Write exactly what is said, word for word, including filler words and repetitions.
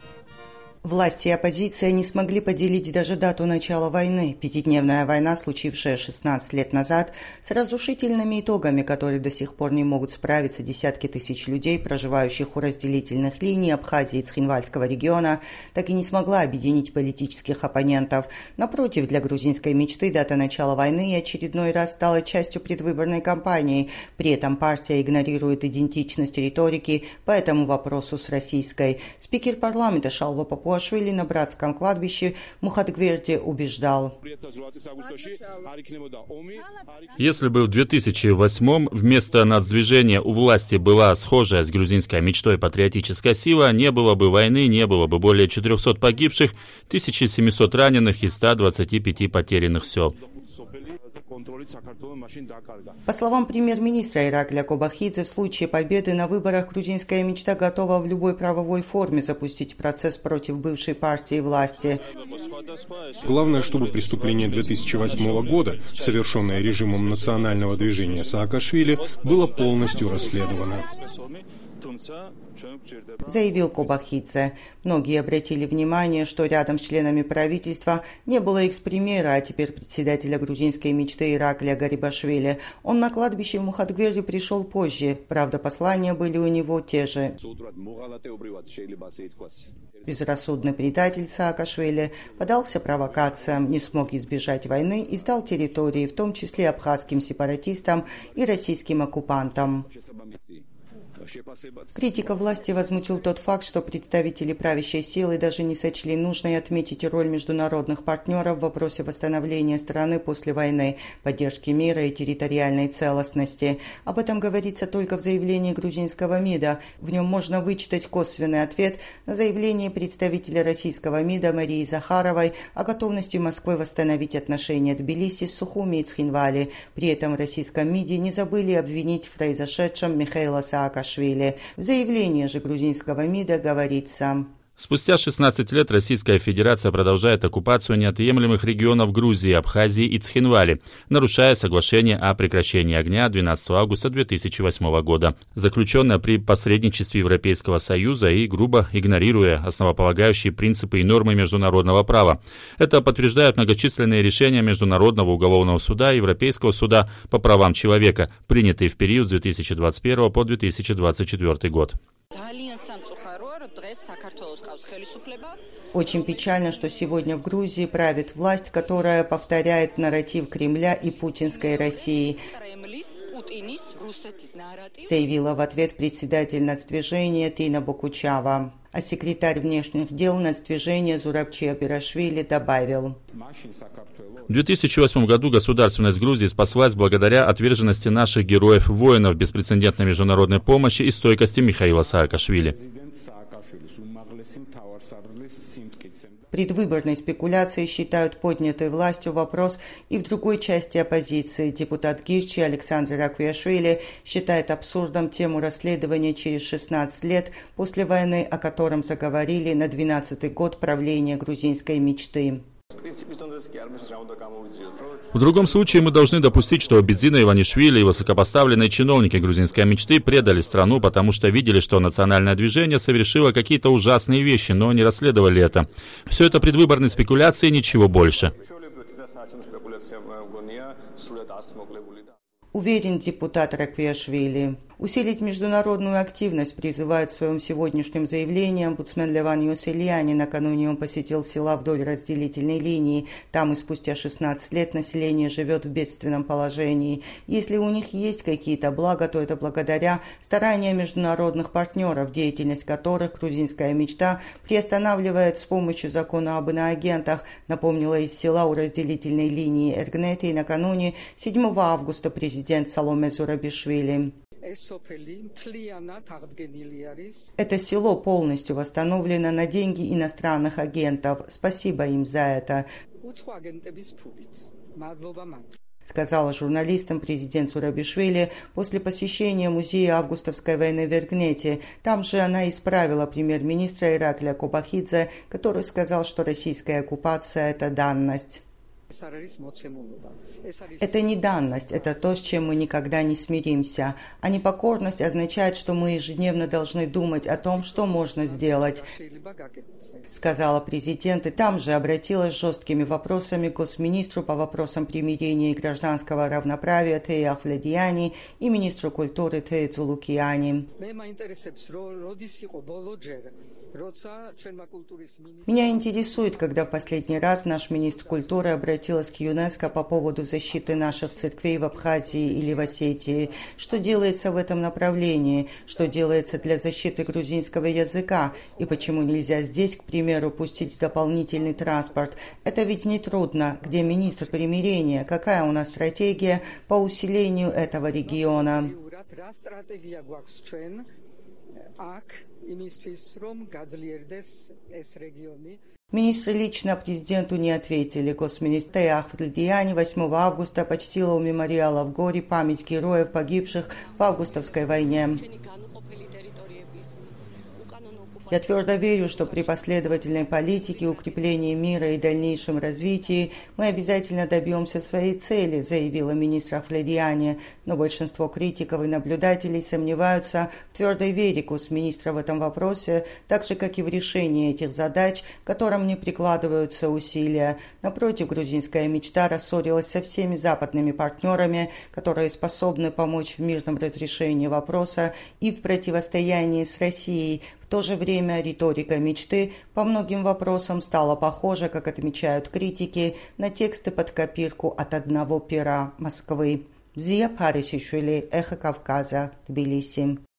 Власти и оппозиция не смогли поделить даже дату начала войны. Пятидневная война, случившая шестнадцать лет назад, с разрушительными итогами, которые до сих пор не могут справиться десятки тысяч людей, проживающих у разделительных линий Абхазии и Цхинвальского региона, так и не смогла объединить политических оппонентов. Напротив, для грузинской мечты дата начала войны очередной раз стала частью предвыборной кампании. При этом партия игнорирует идентичность риторики по этому вопросу с российской. Спикер парламента Шалва Папуашвили на братском кладбище в Мухатгверде убеждал: если бы в две тысячи восьмом вместо нацдвижения у власти была схожая с грузинской мечтой патриотическая сила, не было бы войны, не было бы более четырехсот погибших, тысяча семьсот раненых и ста двадцати пяти потерянных сел. По словам премьер-министра Иракля Кобахидзе, в случае победы на выборах грузинская мечта готова в любой правовой форме запустить процесс против бывшей партии власти. Главное, чтобы преступление две тысячи восьмого года, совершенное режимом национального движения Саакашвили, было полностью расследовано, заявил Кобахидзе. Многие обратили внимание, что рядом с членами правительства не было экс-премьера, а теперь председателя грузинской мечты Иракля Гарибашвили. Он на кладбище в Мухатгверде пришел позже, правда, послания были у него те же. Безрассудный предатель Саакашвили поддался провокациям, не смог избежать войны и сдал территории, в том числе абхазским сепаратистам и российским оккупантам. Критика власти возмутил тот факт, что представители правящей силы даже не сочли нужной отметить роль международных партнеров в вопросе восстановления страны после войны, поддержки мира и территориальной целостности. Об этом говорится только в заявлении грузинского МИДа. В нем можно вычитать косвенный ответ на заявление представителя российского МИДа Марии Захаровой о готовности Москвы восстановить отношения Тбилиси с Сухуми и Цхинвали. При этом в российском МИДе не забыли обвинить в произошедшем Михаила Саакашвили. В заявлении же грузинского МИДа говорится: спустя шестнадцать лет Российская Федерация продолжает оккупацию неотъемлемых регионов Грузии, Абхазии и Цхинвали, нарушая соглашение о прекращении огня двенадцатого августа две тысячи восьмого года, заключенное при посредничестве Европейского Союза и грубо игнорируя основополагающие принципы и нормы международного права. Это подтверждают многочисленные решения Международного уголовного суда и Европейского суда по правам человека, принятые в период с две тысячи двадцать первого по две тысячи двадцать четвёртый год. Очень печально, что сегодня в Грузии правит власть, которая повторяет нарратив Кремля и путинской России, заявила в ответ председатель нацдвижения Тина Бокучава. А секретарь внешних дел нацдвижения Зурабчи Абирашвили добавил: в две тысячи восьмом году государственность Грузии спаслась благодаря отверженности наших героев-воинов, беспрецедентной международной помощи и стойкости Михаила Саакашвили. Предвыборной спекуляцией считают поднятой властью вопрос и в другой части оппозиции. Депутат Гирчи Александр Раквиашвили считает абсурдом тему расследования через шестнадцать лет после войны, о котором заговорили на двенадцатый год правления грузинской мечты. В другом случае мы должны допустить, что Бедзина Иванишвили и высокопоставленные чиновники грузинской мечты предали страну, потому что видели, что национальное движение совершило какие-то ужасные вещи, но не расследовали это. Все это предвыборные спекуляции, ничего больше. Уверен депутат Раквиашвили. Усилить международную активность призывает в своем сегодняшнем заявлении омбудсмен Леван Юсельяни. Накануне он посетил села вдоль разделительной линии. Там и спустя шестнадцать лет население живет в бедственном положении. Если у них есть какие-то блага, то это благодаря стараниям международных партнеров, деятельность которых грузинская мечта приостанавливает с помощью закона об иноагентах, напомнила из села у разделительной линии Эргнети накануне седьмого августа президент Саломе Зурабишвили. Это село полностью восстановлено на деньги иностранных агентов. Спасибо им за это, сказала журналистам президент Зурабишвили после посещения музея августовской войны в Эргнете. Там же она исправила премьер-министра Иракля Кобахидзе, который сказал, что российская оккупация – это данность. Это не данность, это то, с чем мы никогда не смиримся. А непокорность означает, что мы ежедневно должны думать о том, что можно сделать, сказала президент, и там же обратилась с жесткими вопросами к госминистру по вопросам примирения и гражданского равноправия Тея Ахвледиани и министру культуры Тея Цулукиани. Меня интересует, когда в последний раз наш министр культуры обратилась к ЮНЕСКО по поводу защиты наших церквей в Абхазии или в Осетии. Что делается в этом направлении? Что делается для защиты грузинского языка? И почему нельзя здесь, к примеру, пустить дополнительный транспорт? Это ведь не трудно. Где министр примирения? Какая у нас стратегия по усилению этого региона? Министры лично президенту не ответили. Госминистр Тея Ахвледиани восьмого августа почтила у мемориала в Горе память героев, погибших в августовской войне. Я твердо верю, что при последовательной политике, укреплении мира и дальнейшем развитии мы обязательно добьемся своей цели, заявила министр Ахвледиани. Но большинство критиков и наблюдателей сомневаются в твердой вере госминистра в этом вопросе, так же, как и в решении этих задач, к которым не прикладываются усилия. Напротив, грузинская мечта рассорилась со всеми западными партнерами, которые способны помочь в мирном разрешении вопроса и в противостоянии с Россией. В то же время риторика мечты по многим вопросам стала похожа, как отмечают критики, на тексты под копирку от одного пера Москвы. Зия Парисишвили, Эхо Кавказа, Тбилиси.